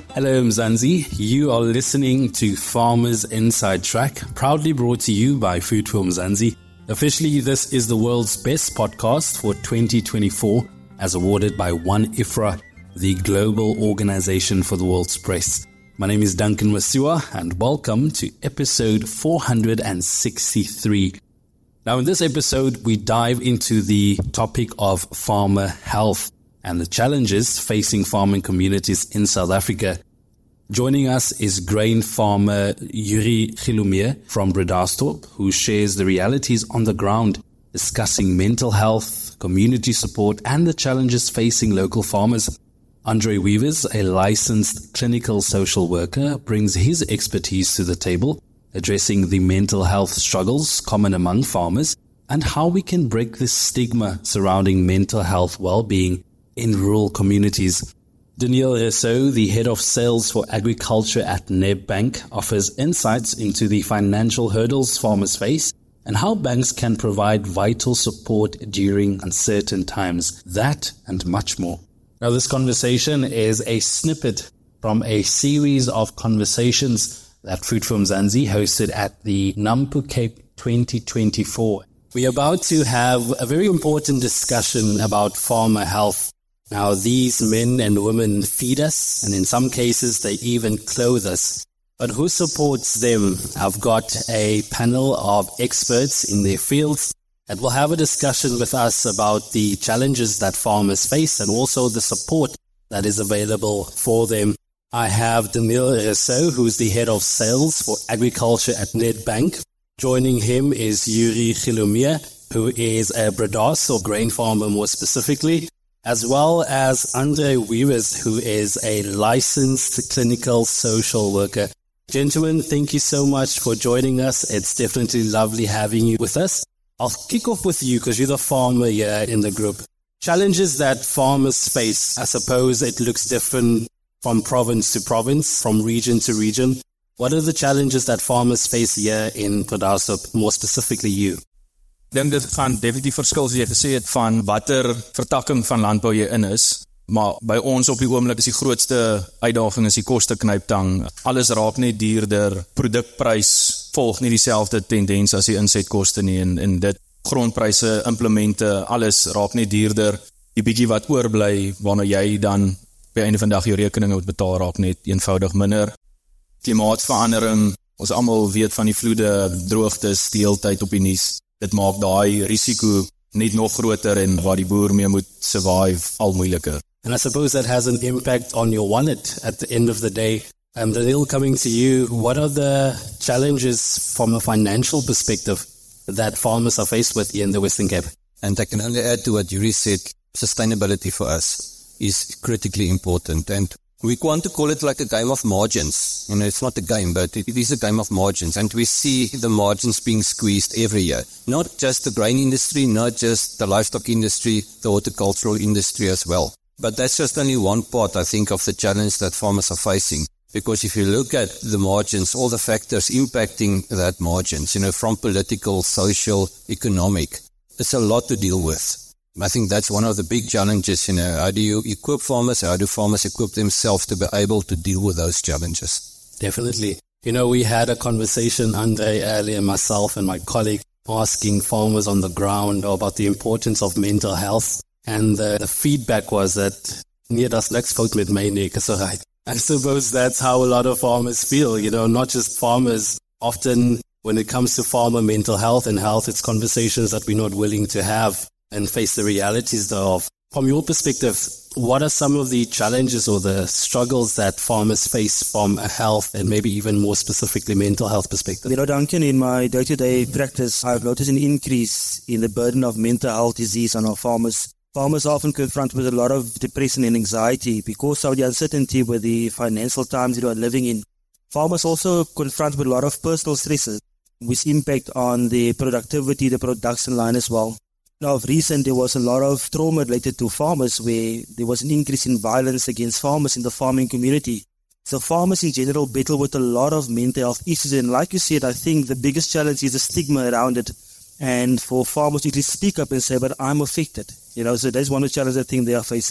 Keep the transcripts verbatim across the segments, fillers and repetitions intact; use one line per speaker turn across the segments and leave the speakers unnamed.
Hello Mzansi, you are listening to Farmers Inside Track, proudly brought to you by Food for Mzansi. Officially, this is the world's best podcast for twenty twenty-four, as awarded by One I F R A, the global organization for the world's press. My name is Duncan Masiwa, and welcome to episode four hundred sixty-three. Now in this episode, we dive into the topic of farmer health and the challenges facing farming communities in South Africa. Joining us is grain farmer Yuri Gilumier from Bredasdorp, who shares the realities on the ground, discussing mental health, community support, and the challenges facing local farmers. Andre Weavers, a licensed clinical social worker, brings his expertise to the table, addressing the mental health struggles common among farmers and how we can break the stigma surrounding mental health well-being in rural communities. Daniel Rousseau, the head of sales for agriculture at Nedbank, offers insights into the financial hurdles farmers face and how banks can provide vital support during uncertain times. That and much more. Now, this conversation is a snippet from a series of conversations that Food for Mzansi hosted at the Nampo Cape twenty twenty-four. We are about to have a very important discussion about farmer health. Now, these men and women feed us, and in some cases, they even clothe us. But who supports them? I've got a panel of experts in their fields that will have a discussion with us about the challenges that farmers face and also the support that is available for them. I have Daniel Rousseau, who's the head of sales for agriculture at Nedbank. Joining him is Yuri Gilumier, who is a Bredasdorp grain farmer more specifically, as well as Andre Weavers, who is a licensed clinical social worker. Gentlemen, thank you so much for joining us. It's definitely lovely having you with us. I'll kick off with you because you're the farmer here in the group. Challenges that farmers face, I suppose it looks different from province to province, from region to region. What are the challenges that farmers face here in Bredasdorp, more specifically you?
Ek dink dit gaan definitief verskil soos jy gesê het van watter vertakking van landbou jy in is, maar by ons op die oomblik is die grootste uitdaging is die kosteknyptang. Alles raak net duurder, produkprys volg nie dieselfde tendens as die insetkoste nie en, en dit grondpryse, implemente, alles raak net duurder. Die bietjie wat oorbly wanneer jy dan by einde van die dag jou rekeninge moet betaal raak net eenvoudig minder. Klimaatsverandering, ons almal weet van die vloede, droogtes, die hele tyd op die nuus. Dit maak daai risiko net nog groter en waar die boer mee moet survive al moeiliker.
And I suppose that has an impact on your wallet at the end of the day. Um, Daniel, coming to you, what are the challenges from a financial perspective that farmers are faced with here in the Western Cape?
And I can only add to what Yuri said, sustainability for us is critically important. And we want to call it like a game of margins. You know, it's not a game, but it is a game of margins. And we see the margins being squeezed every year. Not just the grain industry, not just the livestock industry, the horticultural industry as well. But that's just only one part, I think, of the challenge that farmers are facing. Because if you look at the margins, all the factors impacting that margins, you know, from political, social, economic, it's a lot to deal with. I think that's one of the big challenges, you know, how do you equip farmers, how do farmers equip themselves to be able to deal with those challenges?
Definitely. You know, we had a conversation, Andre, earlier, myself and my colleague, asking farmers on the ground about the importance of mental health. And the, the feedback was that, nee, das niks fout met my nie, is alright. I suppose that's how a lot of farmers feel, you know, not just farmers. Often when it comes to farmer mental health and health, it's conversations that we're not willing to have and face the realities thereof. From your perspective, what are some of the challenges or the struggles that farmers face from a health and maybe even more specifically mental health perspective?
You know, Duncan, in my day-to-day practice, I've noticed an increase in the burden of mental health disease on our farmers. Farmers are often confronted with a lot of depression and anxiety because of the uncertainty with the financial times that we are living in. Farmers also confront with a lot of personal stresses, which impact on the productivity, the production line as well. Now, of recent, there was a lot of trauma related to farmers where there was an increase in violence against farmers in the farming community. So farmers in general battle with a lot of mental health issues. And like you said, I think the biggest challenge is the stigma around it. And for farmers to speak up and say, but I'm affected. You know, so that's one of the challenges I think they are facing.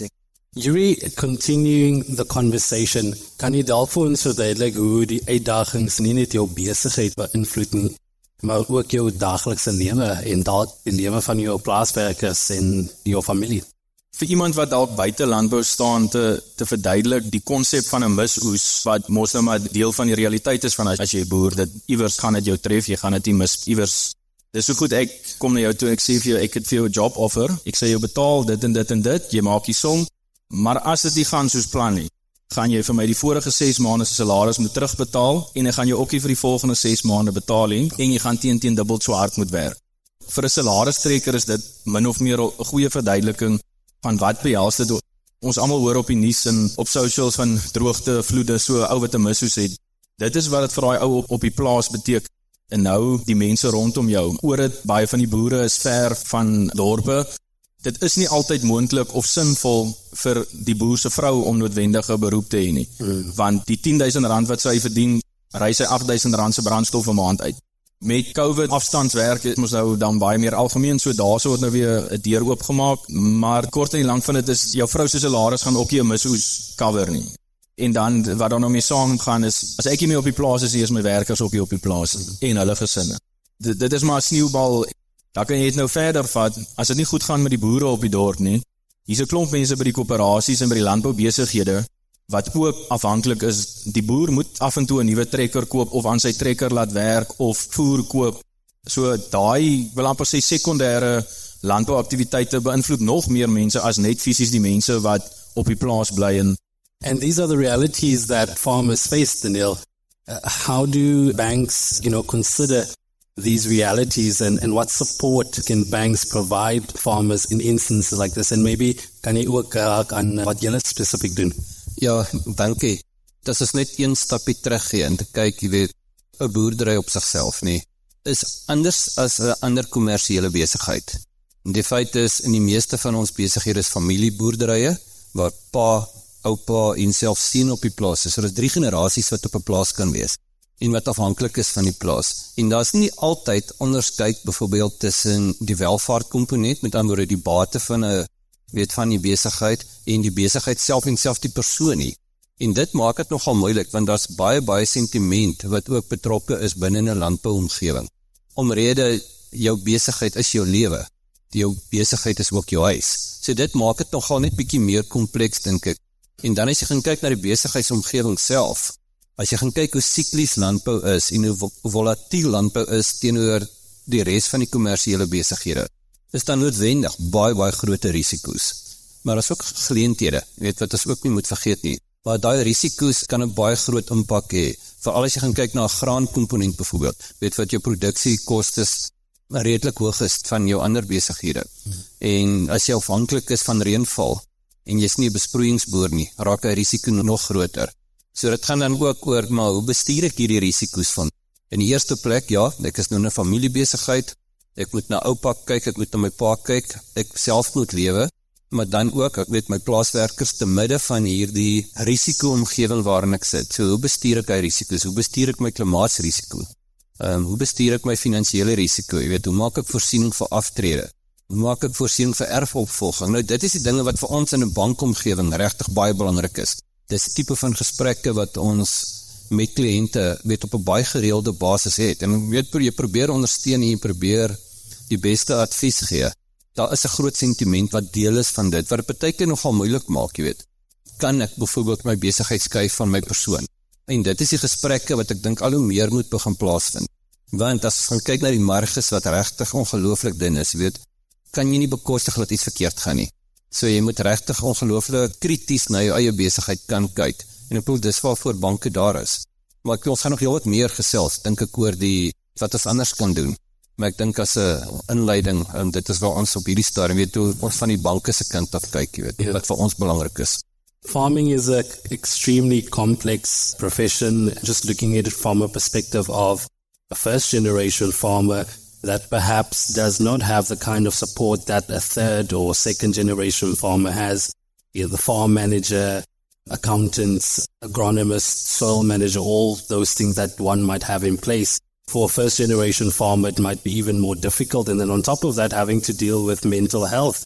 Yuri, continuing the conversation, kan jy dalk vir ons verduidelik hoe die uitdagings nie net jou besigheid beïnvloed nie, maar ook jou daaglikse lewe en dalk die lewe van jou plaaswerkers en jou familie?
Vir iemand wat dalk buite landbou staan te, te verduidelik die konsep van 'n misoes, wat mos nou maar deel van die realiteit is van as, as jy boer, dit iewers gaan dit jou tref, jy gaan dit nie mis iewers. Dis so goed, ek kom na jou toe, ek sê vir jou, ek het vir jou 'n job offer, ek sê jou betaal dit en dit en dit, jy maak die som, maar as dit nie gaan soos plan nie, gaan jy vir my die vorige ses maande se salaris moet terugbetaal, en ek gaan jou ook nie vir die volgende ses maande betaal nie, en jy gaan teen teen dubbel so hard moet werk. Vir 'n salaristrekker is dit min of meer 'n goeie verduideliking van wat behels dit. Ons almal hoor op die nuus en op socials van droogte, vloede, so ou wat 'n misoes het. Dit is wat dit vir daai ou op, op die plaas beteken. En nou die mense rondom jou. Oor dit, baie van die boere is ver van dorpe. Dit is nie altyd moontlik of sinvol vir die boer se vrou om noodwendige beroep te hê nie. Hmm. Want die tien duisend rand wat sy verdien, ry sy agt duisend rand se brandstof 'n maand uit. Met COVID afstandswerk is ons nou dan baie meer algemeen, so daar sou het nou weer 'n deur oopgemaak, maar kort en lank van dit is, jou vrou se salaris gaan ook nie 'n misoes cover nie. En dan, wat dan nou mee saamgaan is, as ek nie meer op die plaas is, is my werkers ook nie op die plaas, en hulle gesinne. Dit, dit is maar 'n sneeubal, daar kan jy het nou verder vat, as dit nie goed gaan met die boere op die dorp nie, hier's 'n klomp mense by die koöperasies en by die landboubesighede, wat ook afhanklik is, die boer moet af en toe 'n nuwe trekker koop, of aan sy trekker laat werk, of voer koop. So daai, wil amper sê, sekondêre landbouaktiwiteite beïnvloed nog meer mense as net fisies die mense wat op die plaas bly. En
And these are the realities that farmers face, Daniel. Uh, how do banks, you know, consider these realities, and, and what support can banks provide farmers in instances like this? And maybe kan jy ook raak aan wat julle spesifiek doen?
Ja, dankie. Dat is net een stapie terug gee en te kyk, jy weet, 'n boerdery op sigself nie, is anders as 'n ander kommersiële besigheid. En die feit is, in die meeste van ons besighede is familieboerderye, waar pa, oupa en self sien op die plaas is. So daar is drie generasies wat op 'n plaas kan wees, en wat afhanklik is van die plaas. En daar is nie altyd onderskeid, byvoorbeeld tussen die welvaartkomponent, met ander woorde die bate van 'n weet van die besigheid, en die besigheid self en self die persoon nie. En dit maak dit nogal moeilik, want daar's baie baie sentiment wat ook betrokke is binne 'n landbouomgewing. Omrede jou besigheid is jou lewe, jou besigheid is ook jou huis. So dit maak dit nogal net bietjie meer kompleks, dink ek. En dan as jy gaan kyk na die besigheidsomgewing self, as jy gaan kyk hoe siklies landbou is, en hoe volatiel landbou is teenoor die res van die kommersiële besighede, is dan noodwendig baie, baie grote risiko's. Maar daar is ook geleenthede, weet wat ons ook nie moet vergeet nie. Maar daai risiko's kan 'n baie groot impak hê, veral as jy gaan kyk na 'n graankomponent byvoorbeeld, weet wat jou produksiekostes redelik hoog is van jou ander besighede. Hmm. En as jy afhanklik is van reënval, en jy is nie 'n besproeiingsboer nie, raak die risiko nog groter. So dit gaan dan ook oor, maar hoe bestuur ek hierdie risiko's van? In die eerste plek, ja, ek is nou 'n familiebesigheid, ek moet na oupa kyk, ek moet na my pa kyk, ek self moet lewe, maar dan ook, ek weet my plaaswerkers te midde van hierdie risiko-omgewing waarin ek sit. So hoe bestuur ek die risiko's? Hoe bestuur ek my klimaatsrisiko? Um, hoe bestuur ek my finansiële risiko? Jy weet, hoe maak ek voorsiening vir aftrede? Hoe maak ek voorsiening vir erfopvolging? Nou, dit is die dinge wat vir ons in 'n bankomgewing regtig baie belangrik is. Dis die tipe van gesprekke wat ons met kliënte, weet, op 'n baie gereelde basis het. En weet, jy probeer ondersteun en jy probeer die beste advies gee. Daar is 'n groot sentiment wat deel is van dit, wat dit baie keer nogal moeilik maak, jy weet. Kan ek byvoorbeeld my besigheid skei van my persoon? En dit is die gesprekke wat ek dink al hoe meer moet begin plaasvind. Want as ons kyk na die marges wat regtig ongelooflik dun is, weet, kan jy nie bekostig dat iets verkeerd gaan nie. So jy moet regtig ongelooflik krities na jou eie besigheid kan kyk. En ek bedoel, dis waarvoor banke daar is. Maar ek, ons gaan nog heel wat meer gesels, dink ek, oor die, wat ons anders kan doen. Maar ek dink as 'n inleiding, um, dit is waar ons op hierdie stadium, weet hoe ons van die banke se kant af kyk, jy weet, yeah. wat vir ons belangrik is.
Farming is an extremely complex profession, just looking at it from a perspective of a first generation farmer that perhaps does not have the kind of support that a third or second generation farmer has. You know, the farm manager, accountants, agronomists, soil manager, all those things that one might have in place. For a first generation farmer, it might be even more difficult. And then on top of that, having to deal with mental health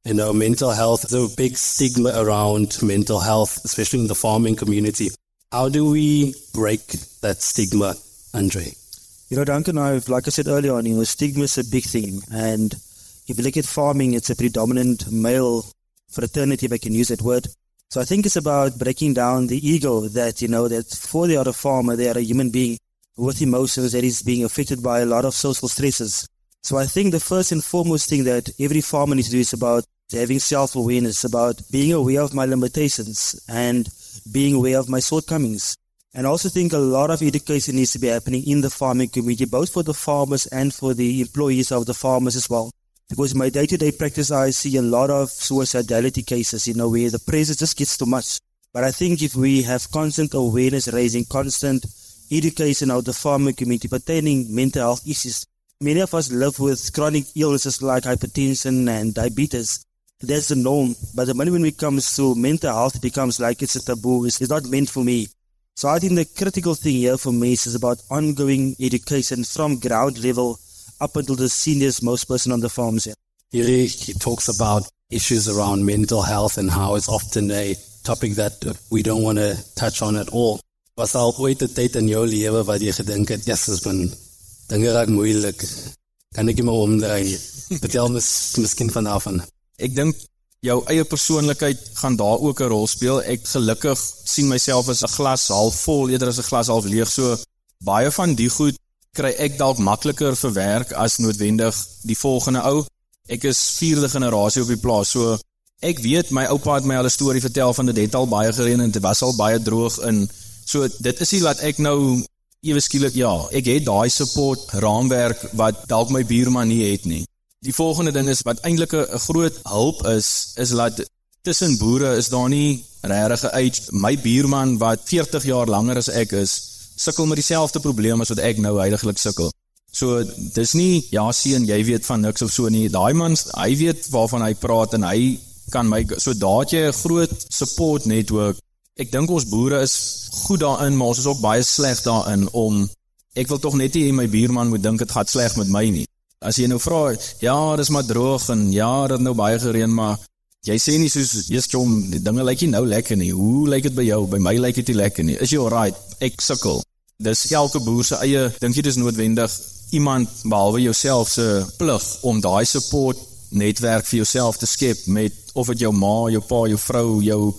You know, mental health, there's a big stigma around mental health, especially in the farming community. How do we break that stigma, Andre?
You know, Duncan, I've, like I said earlier on, you know, stigma is a big thing. And if you look at farming, it's a predominant male fraternity, if I can use that word. So I think it's about breaking down the ego that, you know, that before they are a farmer, they are a human being with emotions that is being affected by a lot of social stresses. So I think the first and foremost thing that every farmer needs to do is about having self-awareness, about being aware of my limitations and being aware of my shortcomings. And I also think a lot of education needs to be happening in the farming community, both for the farmers and for the employees of the farmers as well. Because in my day-to-day practice, I see a lot of suicidality cases, you know, where the pressure just gets too much. But I think if we have constant awareness raising, constant education of the farming community pertaining mental health issues, many of us live with chronic illnesses like hypertension and diabetes. That's the norm. But the moment when it comes to mental health, it becomes like it's a taboo. It's, it's not meant for me. So I think the critical thing here for me is about ongoing education from ground level up until the seniors most person on the farms here.
He, he talks about issues around mental health and how it's often a topic that we don't want to touch on at all. Was al ooit 'n tyd in jou lewe wat jy gedink het, yes, is man, dinge raak moeilik. Kan ek nie meer omdraai? Vertel mis, miskien vanaf aan.
Ek dink jou eie persoonlikheid gaan daar ook 'n rol speel. Ek gelukkig sien myself as 'n glas half vol eerder as 'n glas half leeg. So baie van die goed kry ek dalk makliker verwerk as noodwendig die volgende ou. Ek is vierde generasie op die plaas, so ek weet my oupa het my al 'n storie vertel van dit het al baie gereën en dit was al baie droog in. So dit is nie dat ek nou ewe skielik, ja, ek het daai support raamwerk wat dalk my buurman nie het nie. Die volgende ding is wat eintlik 'n groot hulp is, is dat tussen boere is daar nie regtig 'n age. My buurman wat veertig jaar langer as ek is, sukkel met dieselfde probleem as wat ek nou heiliglik sukkel. So dis nie, ja seun, jy weet van niks of so nie. Daai man, hy weet waarvan hy praat en hy kan my, so daar het jy 'n groot support network. Ek dink ons boere is goed daarin, maar ons is ook baie sleg daarin om, ek wil tog net nie my buurman moet dink het gaat sleg met my nie. As jy nou vra, ja, dis maar droog en ja, dit nou baie gereën, maar jy sê nie soos, yes, jom, die dinge lyk nie nou lekker nie. Hoe lyk dit by jou? By my lyk dit nie lekker nie. Is jy alright? Ek sukkel. Dis elke boer se eie, dink jy dis noodwendig iemand behalwe jouself se plig om daai support netwerk vir jouself te skep met of dit jou ma, jou pa, jou vrou, jou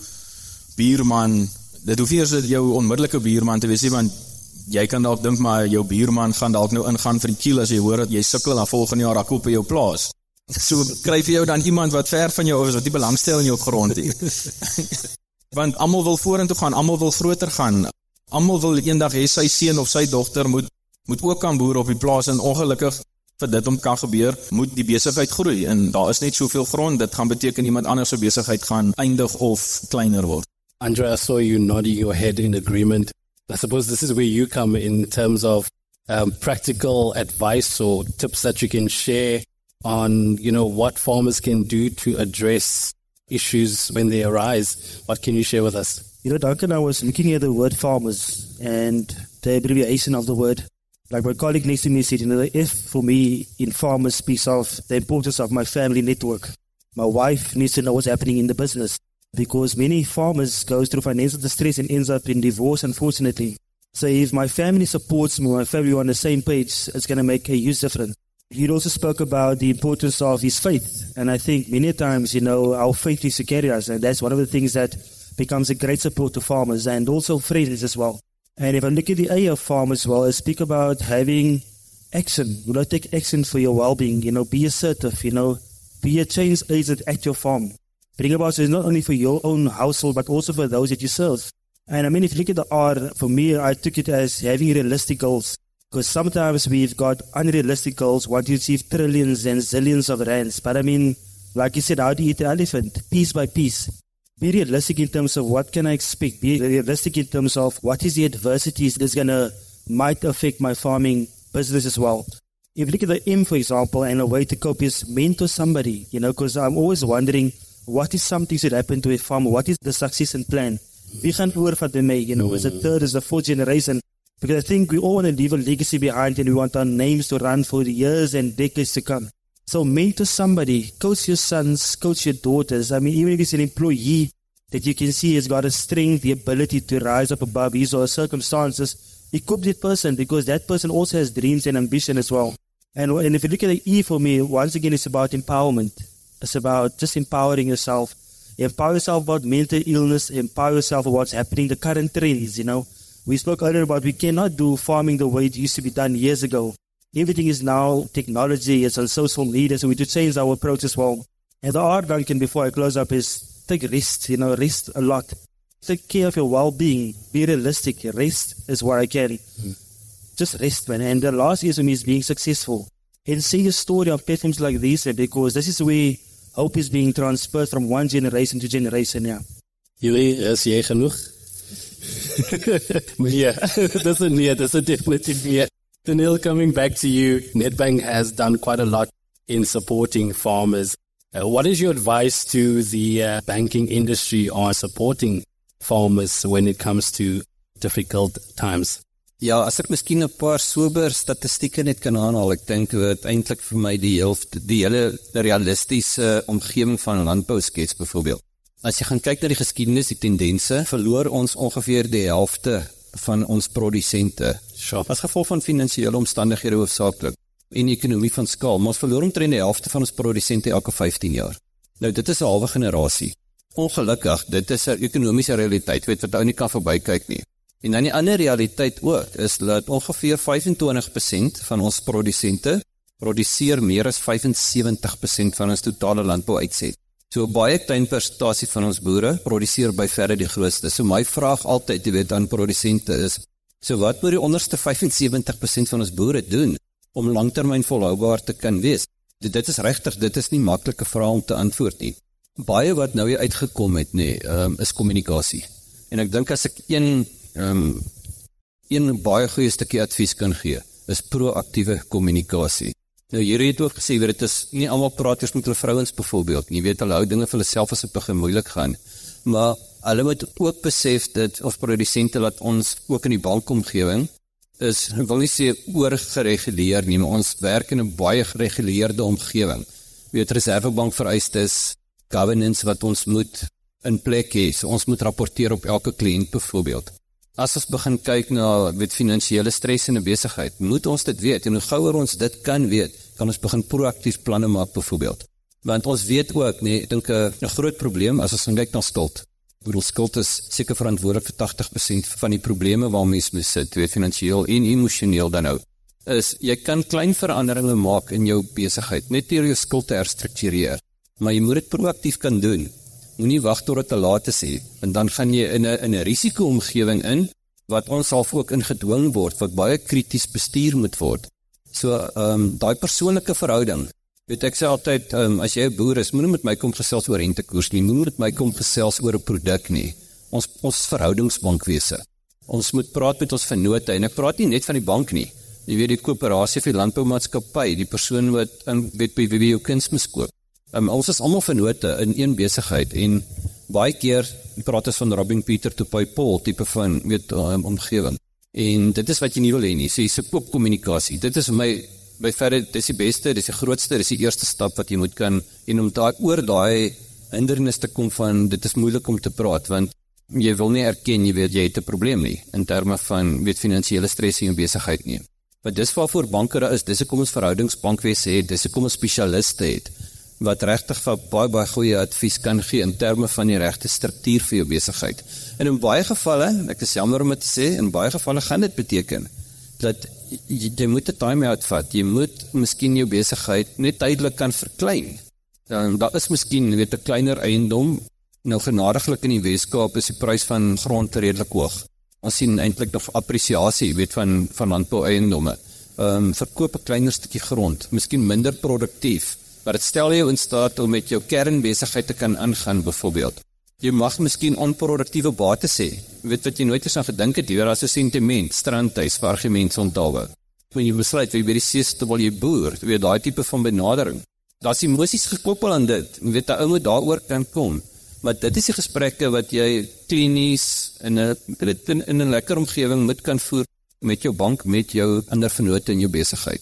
buurman. Dit hoef nie eens jou onmiddellike buurman te wees nie, want jy kan dalk dink maar jou buurman gaan dalk nou ingaan vir die kiel as jy hoor dat jy sukkel en volgende jaar raak op by jou plaas. So kry vir jou dan iemand wat ver van jou is, wat nie belangstel in jou grond nie. Want almal wil vorentoe gaan, almal wil groter gaan. Almal wil eendag hê sy seun of sy dogter moet moet ook kan boer op die plaas en ongelukkig vir dit om kan gebeur, moet die besigheid groei en daar is net soveel grond, dit gaan beteken iemand anders se besigheid gaan eindig of kleiner word.
Andre, I saw you nodding your head in agreement. I suppose this is where you come in terms of um, practical advice or tips that you can share on, you know, what farmers can do to address issues when they arise. What can you share with us?
You know, Duncan, I was looking at the word farmers and the abbreviation of the word. Like my colleague next to me said, you know, the F for me in farmers speaks of the importance of my family network. My wife needs to know what's happening in the business because many farmers go through financial distress and ends up in divorce, unfortunately. So if my family supports me, my family are on the same page, it's going to make a huge difference. He also spoke about the importance of his faith. And I think many times, you know, our faith is to carry us. And that's one of the things that becomes a great support to farmers and also friends as well. And if I look at the A of farmers as well, I speak about having action. You know, take action for your well-being. You know, be assertive. You know, be a change agent at your farm. Bring about so it's not only for your own household, but also for those that you serve. And I mean, if you look at the R, for me, I took it as having realistic goals. Because sometimes we've got unrealistic goals, want to achieve trillions and zillions of rands. But I mean, like you said, how do you eat the elephant? Piece by piece. Be realistic in terms of what can I expect. Be realistic in terms of what is the adversities that's going to, might affect my farming business as well. If you look at the M, for example, and a way to cope is mentor somebody, you know, because I'm always wondering, what is something that happened to a farmer? What is the succession plan? Wie gaan oorvat by my, you know, is the third, is the fourth generation? Because I think we all want to leave a legacy behind and we want our names to run for the years and decades to come. So mentor somebody, coach your sons, coach your daughters. I mean, even if it's an employee that you can see has got a strength, the ability to rise up above his or her circumstances, equip that person, because that person also has dreams and ambition as well. And, and if you look at the E for me, once again, it's about empowerment. It's about just empowering yourself. Empower yourself about mental illness, empower yourself about what's happening, the current trends, you know. We spoke earlier about we cannot do farming the way it used to be done years ago. Everything is now technology, it's on social media, so we need to change our approach as well. And the R, Duncan, before I close up, is take rest, you know, rest a lot. Take care of your well-being, be realistic, rest is what I can. Mm. Just rest, man. And the last is for me is being successful. And see your story on platforms like this, because this is where hope is being transferred from one generation to generation, yeah.
Jullie, is jy genoeg? Yeah, that's a nee, that's a definitely nee. Daniel, coming back to you, Nedbank has done quite a lot in supporting farmers. Uh, what is your advice to the uh, banking industry on supporting farmers when it comes to difficult times?
Ja, as ek miskien 'n paar sober statistieke net kan aanhaal, ek dink dit eintlik vir my die helfte, die hele realistiese omgewing van landbou skets byvoorbeeld. As jy gaan kyk na die geskiedenis, die tendense, verloor ons ongeveer die helfte van ons produsente.
Sure.
As gevolg van finansiële omstandighede hoofsaaklik en ekonomie van skaal, maar ons verloor omtrent die helfte van ons produsente elke vyftien jaar. Nou dit is 'n halwe generasie. Ongelukkig, dit is 'n ekonomiese realiteit, weet wat ou nie kan verbykyk nie. En dan die ander realiteit ook, is dat ongeveer vyf en twintig persent van ons produsente produseer meer as vyf en sewentig persent van ons totale landbouuitset. So baie klein persentasie van ons boere produseer by verre die grootste. So my vraag altyd, jy weet, aan produsente is, so wat moet die onderste vyf en sewentig persent van ons boere doen om langtermyn volhoubaar te kan wees? Dit is regtig, dit is nie maklike vrae om te antwoord nie. Baie wat nou hier uitgekom het, nee, um, is kommunikasie. En ek dink as ek een Um, een baie goeie stukkie advies kan gee, is proaktiewe kommunikasie. Nou hier het ook gesê, dit is nie almal praat eers met hulle vrouens byvoorbeeld, nie weet hulle hou dinge vir hulle self as dit begin moeilik gaan, maar hulle moet ook besef dat ons produsente laat ons ook in die bankomgewing is, ek wil nie sê oorgereguleer nie, maar ons werk in 'n baie gereguleerde omgewing. Weet Reservebank vereistes, governance wat ons moet in plek hê, so ons moet rapporteer op elke kliënt byvoorbeeld. As ons begin kyk na weet finansiële stres in 'n besigheid, moet ons dit weet, en hoe gouer ons dit kan weet, kan ons begin proaktief planne maak byvoorbeeld. Want ons weet ook, nee, ek dink 'n groot probleem as ons kyk na skuld. Ek bedoel, skuld is seker verantwoordelik vir agtig persent van die probleme waarmee ons sit, weet finansiëel en emosioneel dan nou. Is jy kan klein veranderinge maak in jou besigheid, net deur jou skuld te herstruktureer, maar jy moet dit proaktief kan doen. Moenie wag tot dit te laat is nie, en dan gaan jy in 'n in 'n risiko-omgewing in, wat ons self ook ingedwing word, wat baie krities bestuur moet word. So, um, daai persoonlike verhouding, weet ek sê altyd, um, as jy 'n boer is, moenie met my kom gesels oor rentekoers nie, moenie met my kom gesels oor 'n produk nie. Ons, ons verhoudingsbankwese. Ons moet praat met ons vennote, en ek praat nie net van die bank nie. Jy weet die koöperasie vir landboumaatskappy, die persoon wat in weet by wie jou kunsmis koop. Um, ons is almal vennote in een besigheid, en baie keer praat ons van robbing Peter to pay Paul, type van weet, um, omgewing. En dit is wat jy nie wil hê nie, so jy se koop kommunikasie. Dit is vir my, by verre, dit is die beste, dit is die grootste, dit is die eerste stap wat jy moet kan, en om daai, oor daai hindernis te kom van, dit is moeilik om te praat, want jy wil nie erken, jy weet, jy het 'n probleem nie, in terme van, weet, finansiële stres in jou besigheid nie. Want dis waarvoor banke daar is, dis kom ons verhoudingsbankwese het, dis kom ons spesialiste het, wat regtig van baie, baie goeie advies kan gee in terme van die regte struktuur vir jou besigheid. En in baie gevalle, ek is jammer om dit te sê, in baie gevalle gaan dit beteken, dat jy, jy moet 'n time-out vat, jy moet miskien jou besigheid net tydelik kan verklein. Dan, daar is miskien, weet, 'n kleiner eiendom, nou genadiglik in die Weskaap is die prys van grond redelik hoog. Ons sien eintlik nog appresiasie, weet, van, van landbou-eiendomme. Um, verkoop 'n kleiner stukkie grond, miskien minder produktief, maar het stel jou in staat om met jou kernbesigheid te kan aangaan, byvoorbeeld. Jy mag miskien onproduktiewe bates hê, weet wat jy nooit eens aan gedink het, hier as 'n sentiment, strandhuis, vir argumente onthou. Wanneer jy besluit, wil jy by die see terwyl jy boer, weet daai tipe van benadering. Daar's emosies gekoppel aan dit, jy weet, daar ou moet daaroor kan kom, maar dit is die gesprekke wat jy klinies, in 'n in 'n lekker omgewing moet kan voer, met jou bank, met jou ander vennote in jou besigheid.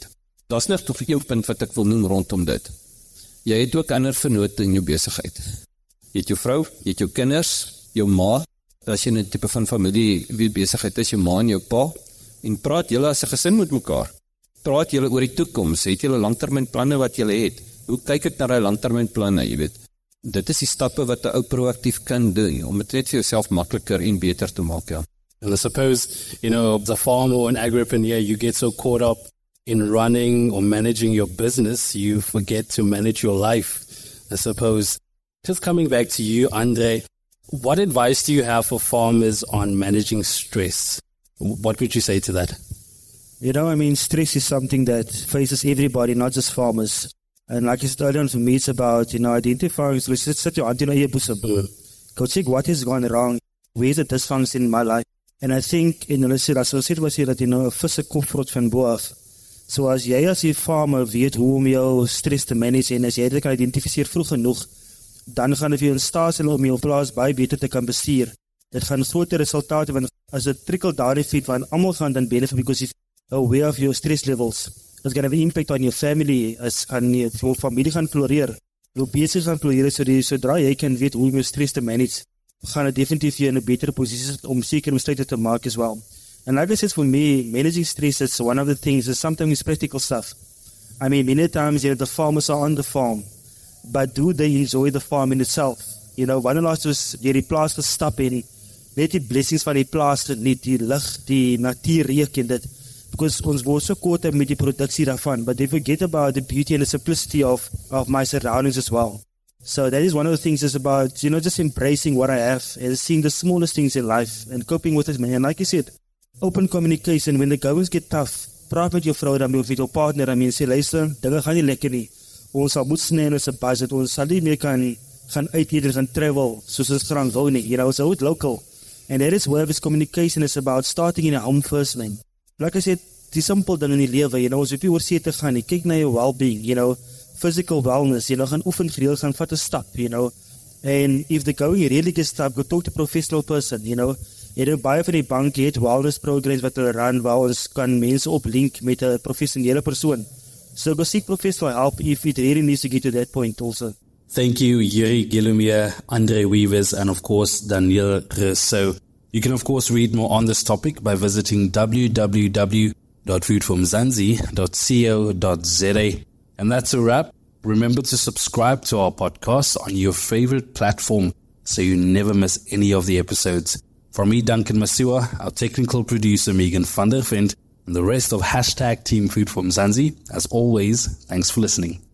Daar's net nog 'n punt wat ek wil noem rondom dit. Jy het ook ander vennote in jou besigheid. Jy het jou vrou, jy het jou kinders, jou ma, as jy 'n tipe van familie wie besigheid is, jou ma en jou pa, en praat julle as 'n gesin met mekaar. Praat julle oor die toekoms, het julle langtermynplanne wat julle het. Hoe kyk ek na daai langtermynplanne, jy weet? Dit is die stappe wat 'n ou proaktief kan doen, om dit net vir jouself makliker en beter te maak, ja.
And I suppose, you know, as a farmer or an agripreneur, you get so caught up in running or managing your business, you forget to manage your life. I suppose, just coming back to you, Andre, what advice do you have for farmers on managing stress? What would you say to that?
You know, I mean, stress is something that faces everybody, not just farmers. And like you said earlier, for me, it's about, you know, identifying, so let's set your hand in your bosom. Go check what has gone wrong, where's the dysfunction in my life. And I think, in hulle sê, as hulle sê, was hier dat, you know, 'n visse kom vrot van bo af. So as jy as die farmer weet hoe om jou stress te manage, en as jy dit kan identifiseer vroeg genoeg, dan gaan dit vir jou in staat stel om jou plaas baie beter te kan bestuur. Dit gaan groter resultate, want as dit trickle down effect, van almal gaan dan benefit, because if you're aware of your stress levels, it's going to have an impact on your family, as gaan jou familie gaan floreer, jou besigheid gaan floreer, so die, sodra jy kan weet hoe om jou stress te manage, gaan het definitief jy in 'n betere posisie om seker besluite te maak as well. And like I said, for me, managing stress is one of the things, is sometimes it's practical stuff. I mean, many times, you know, the farmers are on the farm, but do they enjoy the farm in itself? You know, wanneer laas soos jy die plaas gestap en net die blessings van die plaas geniet, die lig, die natuur reuk en dit, because ons word so caught up met die produksie daarvan, but they forget about the beauty and the simplicity of, of my surroundings as well. So that is one of the things, is about, you know, just embracing what I have and seeing the smallest things in life and coping with it. And like you said, open communication, when the goings get tough, praat met jou vrou dan met jou partner, I mean, sê, luister, dinge gaan nie lekker nie. Ons sal moet snij in ons budget, ons sal nie meer kan gaan uit hier, gaan travel, soos ons grang wou nie, you know, so it's local. And that is where this communication is about, starting in a home first, man. Like I said, die simpel ding in die lewe, you know, as if jy oor see te gaan nie, kyk na jou well-being, you know, physical wellness, you know, gaan oefen gereeld, gaan vat 'n stap, you know, and if the going really gets tough, go talk to a professional person, you know, jy het baie van die bank, jy het wellness programs wat hulle run, waar ons kan mense oplink met 'n professionele persoon. So go seek professional help if it really needs to get to that point also.
Thank you, Yuri Gilumir, Andre Weavers, and of course, Daniel Rousseau. You can of course read more on this topic by visiting w w w dot food for mzansi dot co dot z a. And that's a wrap. Remember to subscribe to our podcast on your favorite platform so you never miss any of the episodes. From me, Duncan Masiwa, our technical producer, Megan van der Vent, and the rest of hashtag Team Food for Mzansi, as always, thanks for listening.